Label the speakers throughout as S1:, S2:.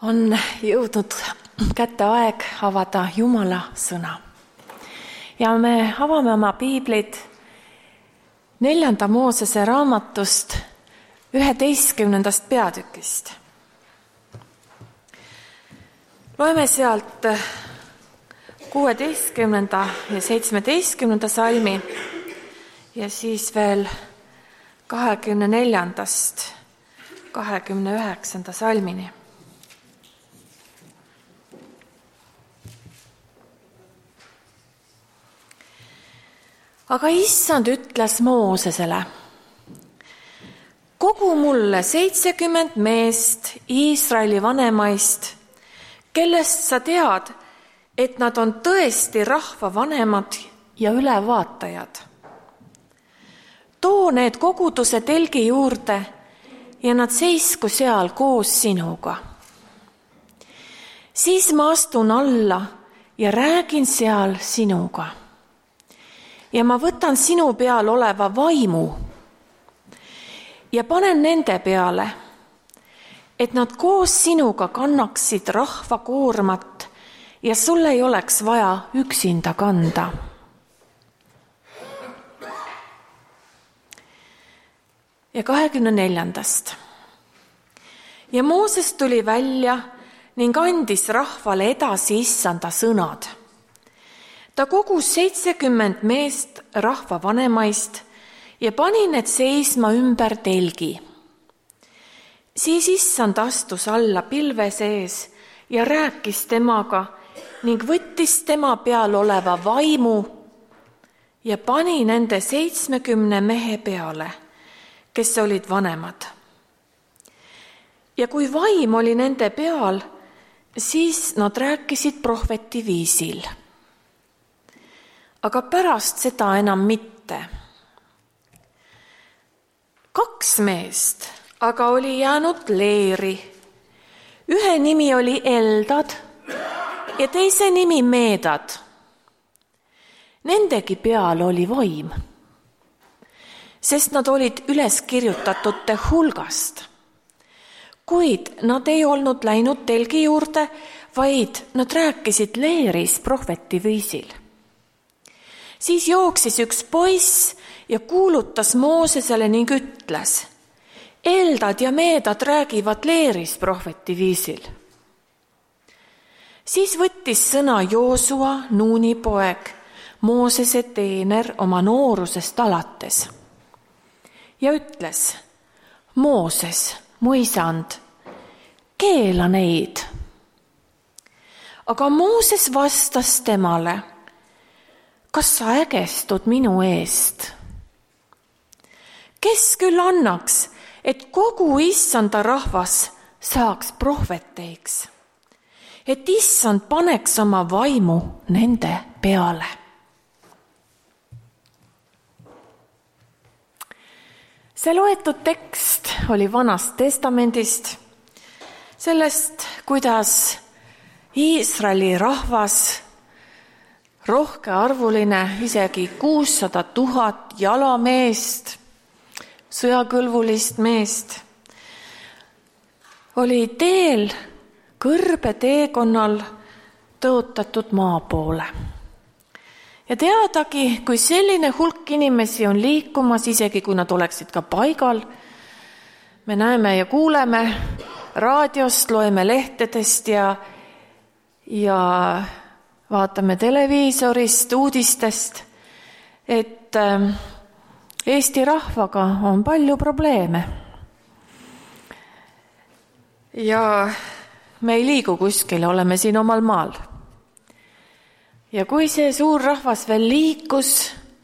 S1: On jõudnud kätte aeg avada Jumala sõna. Ja me avame oma piiblid 4. Moosese raamatust 11. peatükist. Loeme sealt 16. ja 17. salmi ja siis veel 24. 29. salmini. Aga issand ütles Moosesele: kogu mulle 70 meest Iisraeli vanemaist, kellest sa tead, et nad on tõesti rahva vanemad ja ülevaatajad. Too need koguduse telgi juurde ja nad seisku seal koos sinuga. Siis ma astun alla ja räägin seal sinuga. Ja ma võtan sinu peal oleva vaimu ja panen nende peale, et nad koos sinuga kannaksid rahva koormat ja sul ei oleks vaja üksinda kanda. Ja 24. Ja Mooses tuli välja ning andis rahvale edasi issanda sõnad. Ta kogus 70 meest rahva vanemaist ja pani need seisma ümber telgi. Siis issand astus alla pilve sees ja rääkis temaga ning võttis tema peal oleva vaimu ja pani nende 70 mehe peale, kes olid vanemad. Ja kui vaim oli nende peal, siis nad rääkisid prohveti viisil. Aga pärast seda enam mitte. 2 meest aga oli jäänud leeri. Ühe nimi oli Eldad ja teise nimi Meedad. Nendegi peal oli vaim, sest nad olid üles kirjutatute hulgast. Kuid nad ei olnud läinud telgi juurde, vaid nad rääkisid leeris prohveti viisil. Siis jooksis üks poiss ja kuulutas Moosesele ning ütles: Eldad ja Meedad räägivad leeris prohveti viisil. Siis võttis sõna Joosua, Nuuni poeg, Moosese teener oma noorusest alates ja ütles: Mooses, mu isand, keela neid. Aga Mooses vastas temale: kas sa ägestud minu eest? Kes küll annaks, et kogu issanda rahvas saaks prohveteiks, et issand paneks oma vaimu nende peale? See loetud tekst oli Vanast testamendist, sellest, kuidas Iisraeli rahvas, rohkearvuline, isegi 600 000 jalameest, sõjakõlbulist meest, oli teel kõrbe teekonnal tõotatud maa poole. Ja teadagi, kui selline hulk inimesi on liikumas, isegi kui nad oleksid ka paigal, me näeme ja kuuleme raadiost, loeme lehtedest ja vaatame televiisorist, uudistest, et Eesti rahvaga on palju probleeme. Ja me ei liigu kuskile, oleme siin omal maal. Ja kui see suur rahvas veel liikus,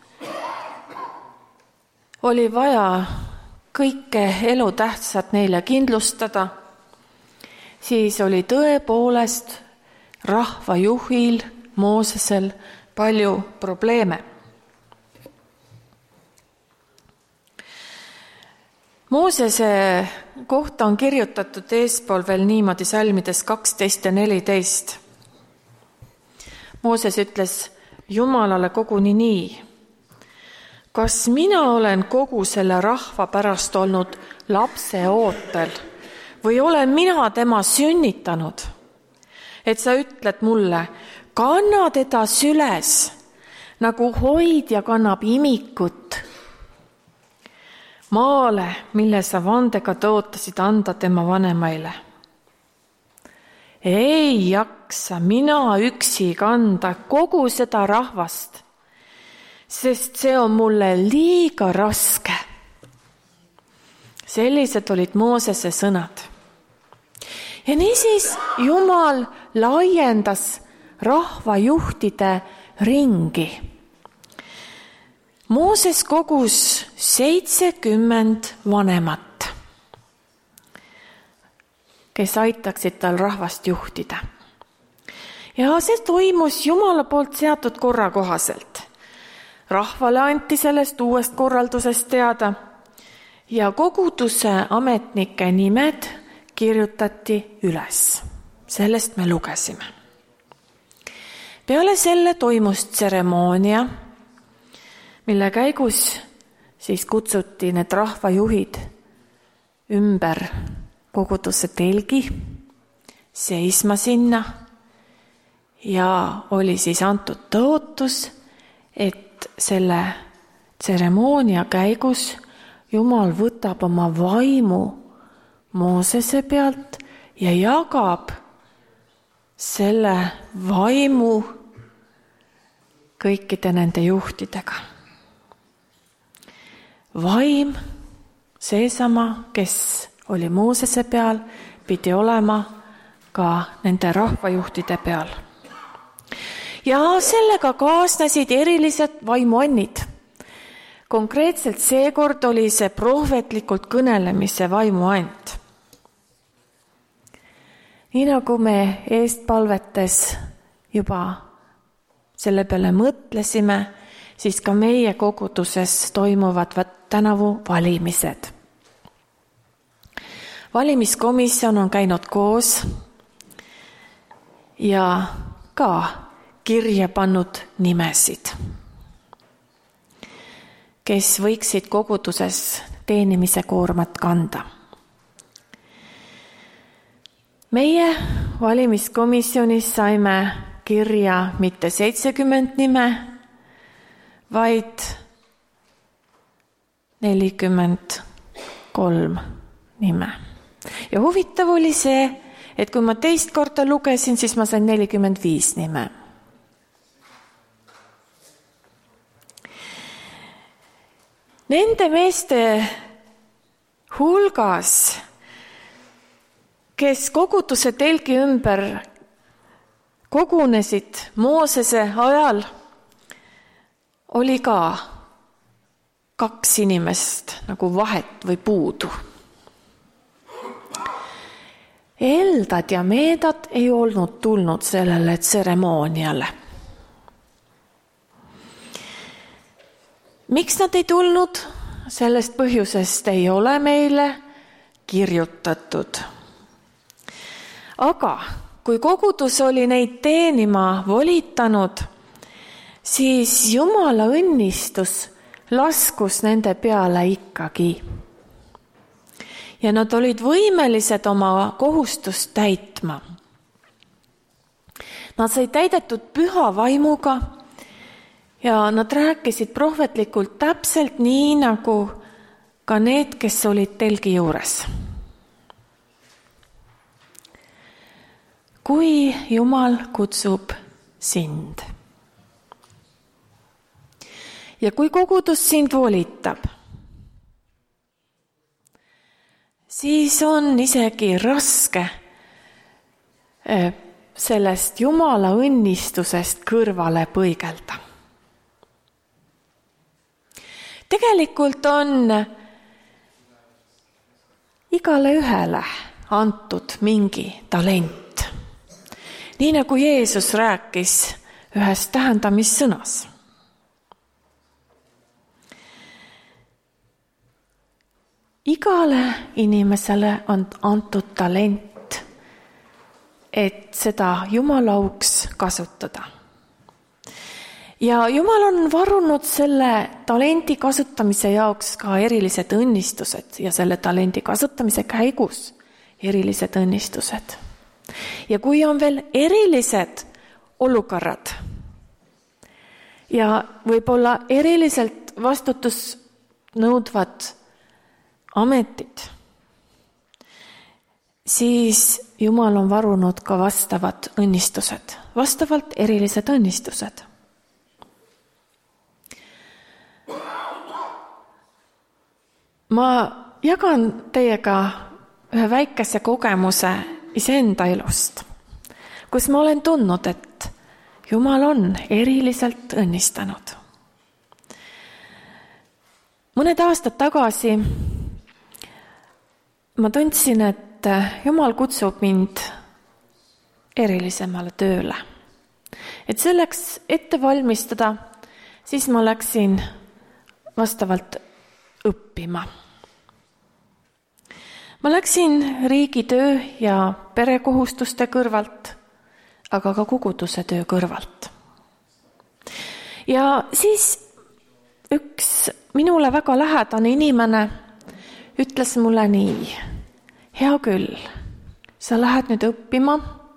S1: oli vaja kõike elutähtsat neile kindlustada, siis oli tõepoolest rahvajuhil Moosesel palju probleeme. Moosese kohta on kirjutatud eespool veel niimoodi salmides 12 ja 14. Mooses ütles Jumalale koguni nii: kas mina olen kogu selle rahva pärast olnud lapse ootel või olen mina tema sünnitanud, et sa ütled mulle, kanna teda süles, nagu hoidja kannab imikut maale, mille sa vandega tõotasid anda tema vanemaile. Ei jaksa mina üksi kanda kogu seda rahvast, sest see on mulle liiga raske. Sellised olid Moosese sõnad. Ja niisiis Jumal laiendas rahvajuhtide ringi. Mooses kogus 70 vanemat, kes aitaksid tal rahvast juhtida. Ja see toimus Jumala poolt seatud korra kohaselt. Rahvale anti sellest uuest korraldusest teada ja koguduse ametnike nimed kirjutati üles. Sellest me lugesime. Peale selle toimus tseremoonia, mille käigus siis kutsuti need rahvajuhid ümber koguduse telgi seisma sinna ja oli siis antud tõotus, et selle tseremoonia käigus Jumal võtab oma vaimu Moosese pealt ja jagab selle vaimu kõikide nende juhtidega. Vaim, seesama, kes oli Moosese peal, pidi olema ka nende rahvajuhtide peal. Ja sellega kaasnesid erilised vaimuannid. Konkreetselt seekord oli see prohvetlikult kõnelemise vaimuand. Nii nagu me eestpalvetes juba selle peale mõtlesime, siis ka meie koguduses toimuvad tänavu valimised. Valimiskomisjon on käinud koos ja ka kirja pannud nimesid, kes võiksid koguduses teenimise koormat kanda. Meie valimiskomisjonis saime kirja mitte 70 nime, vaid 43 nime. Ja huvitav oli see, et kui ma teist korda lugesin, siis ma sain 45 nime. Nende meeste hulgas, kes koguduse telgi ümber kogunesid Moosese ajal, oli ka 2 inimest nagu vahet või puudu. Eldad ja Meedad ei olnud tulnud sellele tseremooniale. Miks nad ei tulnud? Sellest põhjusest ei ole meile kirjutatud. Aga kui kogudus oli neid teenima volitanud, siis Jumala õnnistus laskus nende peale ikkagi. Ja nad olid võimelised oma kohustust täitma. Nad said täidetud püha vaimuga ja nad rääkisid prohvetlikult täpselt nii, nagu ka need, kes olid telgi juures. Kui Jumal kutsub sind ja kui kogudus sind volitab, siis on isegi raske sellest Jumala õnnistusest kõrvale põigelda. Tegelikult on igale ühele antud mingi talent. Nii nagu Jeesus rääkis ühes tähendamissõnas. Igale inimesele on antud talent, et seda Jumala auks kasutada. Ja Jumal on varunud selle talendi kasutamise jaoks ka erilised õnnistused ja selle talendi kasutamise käigus erilised õnnistused. Ja kui on veel erilised olukorrad ja võib-olla eriliselt vastutusnõudvad ametid, siis Jumal on varunud ka vastavad õnnistused, vastavalt erilised õnnistused. Ma jagan teiega ühe väikese kogemuse iseenda elust, kus ma olen tundnud, et Jumal on eriliselt õnnistanud. Mõned aastad tagasi ma tundsin, et Jumal kutsub mind erilisemale tööle. Et selleks ette valmistada, siis ma läksin vastavalt õppima. Ma läksin riigitöö ja perekohustuste kõrvalt, aga ka koguduse töö kõrvalt. Ja siis üks minule väga lähedane inimene ütles mulle nii: hea küll, sa lähed nüüd õppima,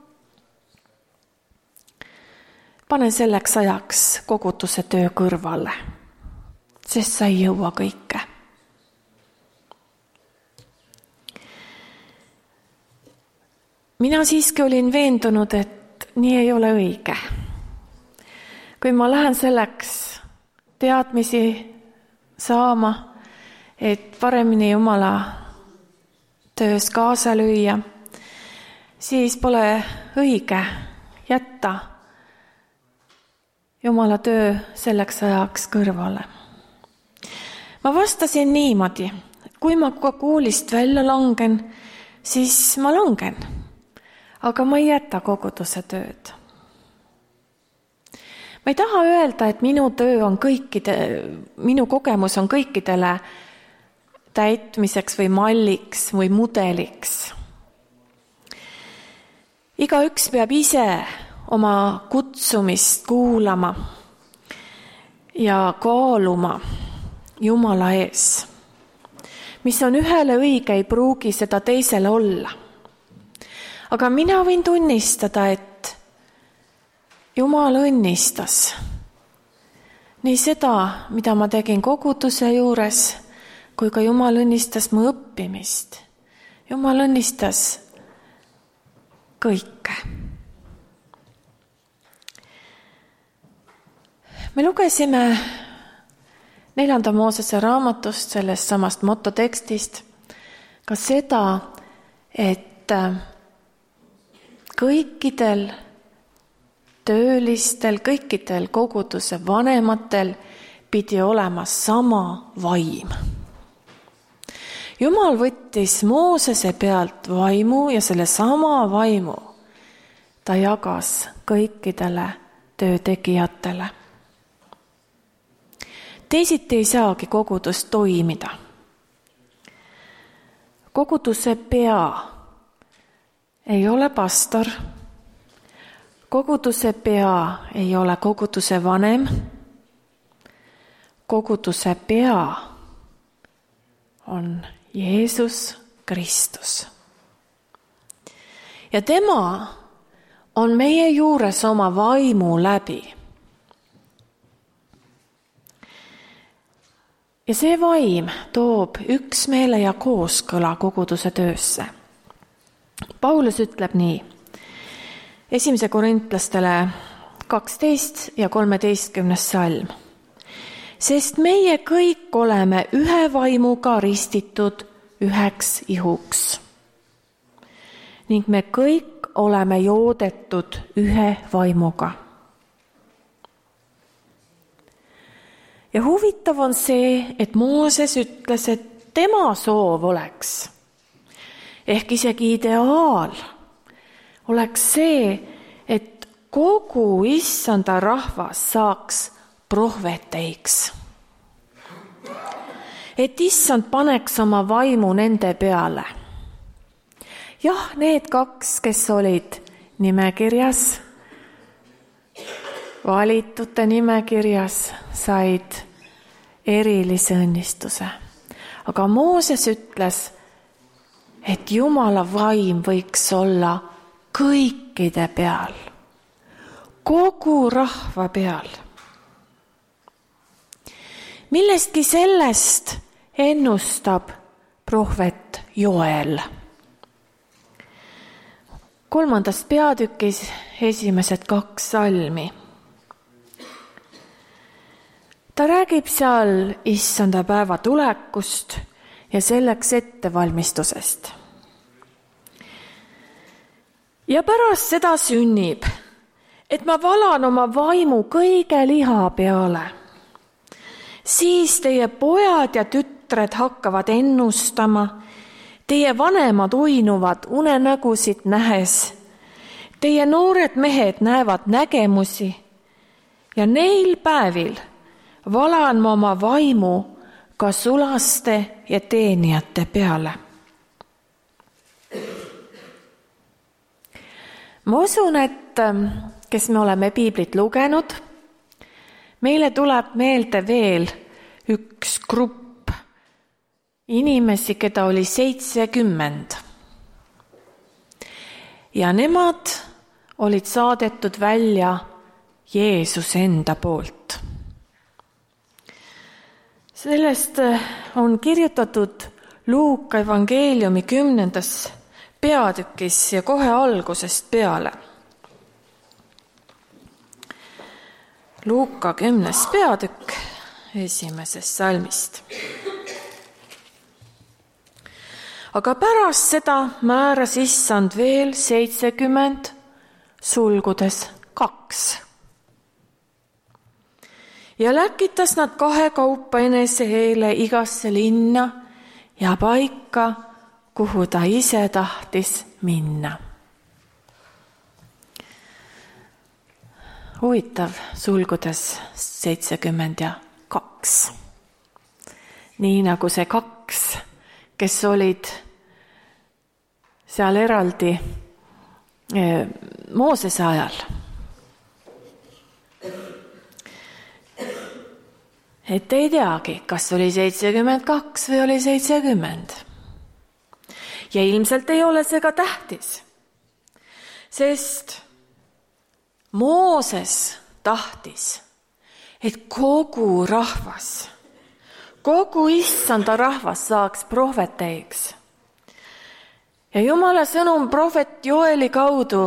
S1: pane selleks ajaks koguduse töö kõrvale, sest sa ei jõua kõike. Mina siiski olin veendunud, et nii ei ole õige. Kui ma lähen selleks teadmisi saama, et paremini Jumala töös kaasa lüüa, siis pole õige jätta Jumala töö selleks ajaks kõrvale. Ma vastasin niimoodi: kui ma koolist välja langen, siis ma langen, aga ma ei jäta koguduse tööd. Ma ei taha öelda, et minu kogemus on kõikidele täitmiseks või malliks või mudeliks. Igaüks peab ise oma kutsumist kuulama ja kaaluma Jumala ees. Mis on ühele õige, ei pruugi seda teisele olla. Aga mina võin tunnistada, et Jumal õnnistas nii seda, mida ma tegin koguduse juures, kui ka Jumal õnnistas mu õppimist. Jumal õnnistas kõike. Me lugesime 4. Moosese raamatust, sellest samast mototekstist, ka seda, et kõikidel töölistel, kõikidel koguduse vanematel pidi olema sama vaim. Jumal võttis Moosese pealt vaimu ja selle sama vaimu ta jagas kõikidele töötegijatele. Teisiti ei saagi kogudus toimida. Koguduse pea ei ole pastor, koguduse pea ei ole koguduse vanem, koguduse pea on Jeesus Kristus. Ja tema on meie juures oma vaimu läbi. Ja see vaim toob üksmeele ja kooskõla koguduse töösse. Paulus ütleb nii, 1. Korintlastele 12 ja 13. salm. Sest meie kõik oleme ühe vaimuga ristitud üheks ihuks. Ning me kõik oleme joodetud ühe vaimuga. Ja huvitav on see, et Mooses ütles, et tema soov oleks, ehk isegi ideaal oleks see, et kogu issanda rahvas saaks prohveteiks. Et issand paneks oma vaimu nende peale. Jah, need 2, kes olid nimekirjas, valitute nimekirjas, said erilise õnnistuse. Aga Mooses ütles, et Jumala vaim võiks olla kõikide peal, kogu rahva peal. Millestki sellest ennustab prohvet Joel. 3. peatükis esimesed 2 salmi. Ta räägib seal issanda päeva tulekust ja selleks ettevalmistusest. Ja pärast seda sünnib, et ma valan oma vaimu kõige liha peale. Siis teie pojad ja tütred hakkavad ennustama, teie vanemad uinuvad unenägusid nähes, teie noored mehed näevad nägemusi ja neil päevil valan ma oma vaimu ka sulaste ja teenijate peale. Ma usun, et kes me oleme piiblit lugenud, meile tuleb meelde veel üks grupp inimesi, keda oli 70. Ja nemad olid saadetud välja Jeesuse enda poolt. Sellest on kirjutatud Luuka evangeeliumi 10. peatükis ja kohe algusest peale. Luuka 10. peatükk 1. salmist. Aga pärast seda määras issand veel 70 sulgudes 2. Ja läkitas nad 2 kaupa enese eele igasse linna ja paika, kuhu ta ise tahtis minna. Huvitav, sulgudes 72. Nii nagu see 2, kes olid seal eraldi Moosese ajal. Et ei teagi, kas oli 72 või oli 70. Ja ilmselt ei ole see ka tähtis, sest Mooses tahtis, et kogu rahvas, kogu issanda rahvas saaks prohveteiks. Ja Jumala sõnum prohvet Joeli kaudu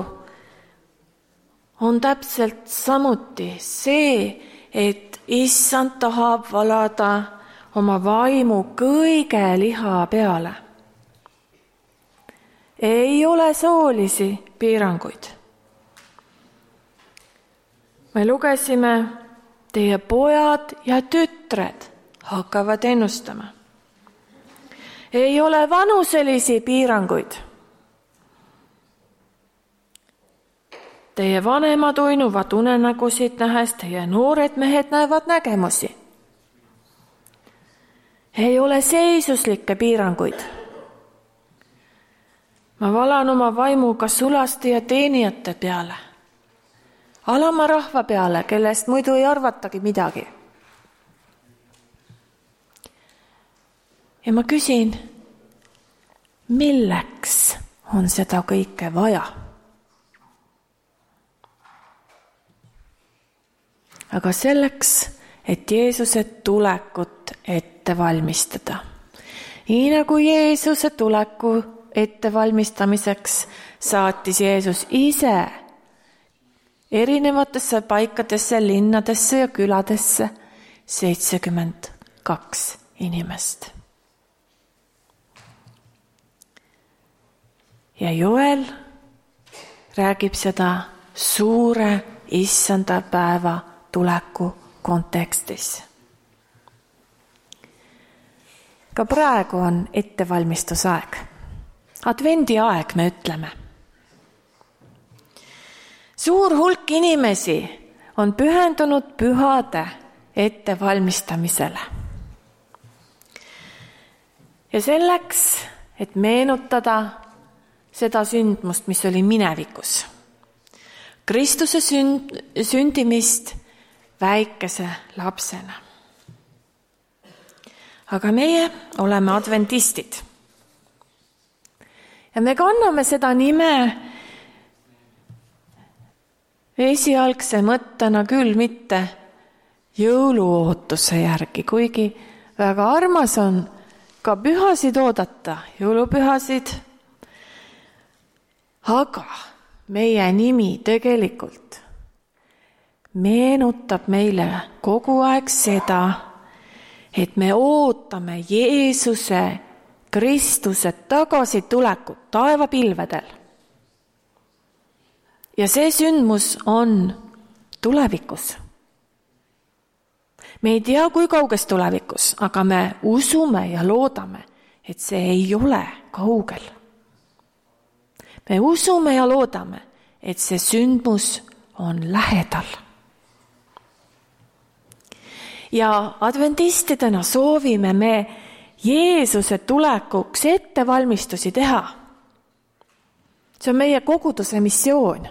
S1: on täpselt samuti see, et issand tahab valada oma vaimu kõige liha peale. Ei ole soolisi piiranguid. Me lugesime, teie pojad ja tütred hakkavad ennustama. Ei ole vanuselisi piiranguid. Teie vanemad uinuvad unenägusid nähes, teie noored mehed näevad nägemusi. Ei ole seisuslikke piiranguid. Ma valan oma vaimuga sulaste ja teenijate peale, alama rahva peale, kellest muidu ei arvatagi midagi. Ja ma küsin, milleks on seda kõike vaja? Aga selleks, et Jeesuse tulekut ette valmistada. Nii nagu Jeesuse tuleku ettevalmistamiseks saatis Jeesus ise erinevatesse paikadesse, linnadesse ja küladesse 72 inimest. Ja Joel räägib seda suure issanda päeva tuleku kontekstis. Ka praegu on ettevalmistusaeg. Advendi aeg, me ütleme. Suur hulk inimesi on pühendunud pühade ettevalmistamisele. Ja selleks, et meenutada seda sündmust, mis oli minevikus. Kristuse sündimist väikese lapsena. Aga meie oleme adventistid. Ja me kanname seda nime esialgse mõttena küll mitte jõuluootuse järgi, kuigi väga armas on ka pühasid oodata, jõulupühasid. Aga meie nimi tegelikult meenutab meile kogu aeg seda, et me ootame Jeesuse Kristuse tagasitulekut taevapilvedel. Ja see sündmus on tulevikus. Me ei tea, kui kauges tulevikus, aga me usume ja loodame, et see ei ole kaugel. Me usume ja loodame, et see sündmus on lähedal. Ja adventistidena soovime me Jeesuse tulekuks ettevalmistusi teha. See on meie koguduse missioon.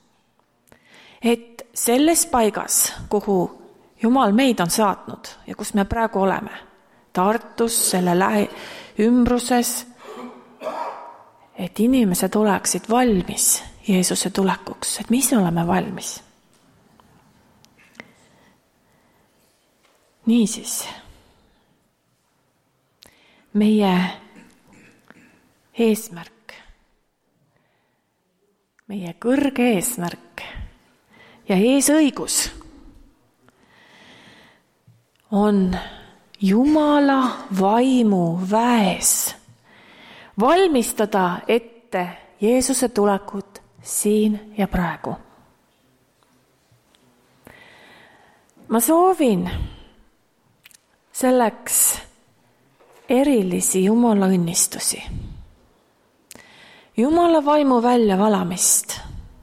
S1: Et selles paigas, kuhu Jumal meid on saatnud ja kus me praegu oleme, Tartus, selle ümbruses, et inimesed oleksid valmis Jeesuse tulekuks, et mis me oleme valmis. Niisiis, meie eesmärk, meie kõrge eesmärk ja eesõigus on Jumala vaimu väes valmistada ette Jeesuse tulekut siin ja praegu. Ma soovin selleks erilisi Jumala õnnistusi. Jumala vaimu väljavalamist.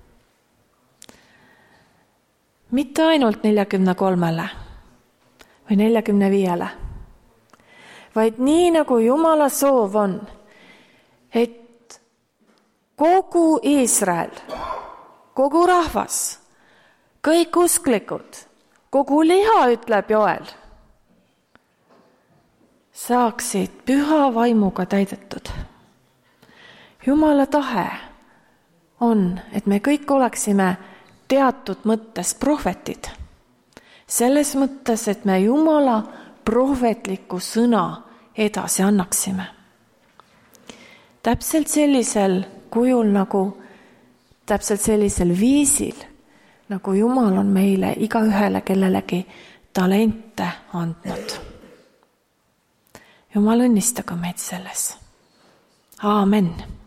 S1: Mitte ainult 43 või 45, vaid nii nagu Jumala soov on, et kogu Iisrael, kogu rahvas, kõik usklikud, kogu liha, ütleb Joel, saaksid püha vaimuga täidetud. Jumala tahe on, et me kõik oleksime teatud mõttes prohvetid. Selles mõttes, et me Jumala prohvetliku sõna edasi annaksime. Täpselt sellisel kujul täpselt sellisel viisil, nagu Jumal on meile igaühele kellelegi talente andnud. Jumal õnnistagu meid selles. Aamen.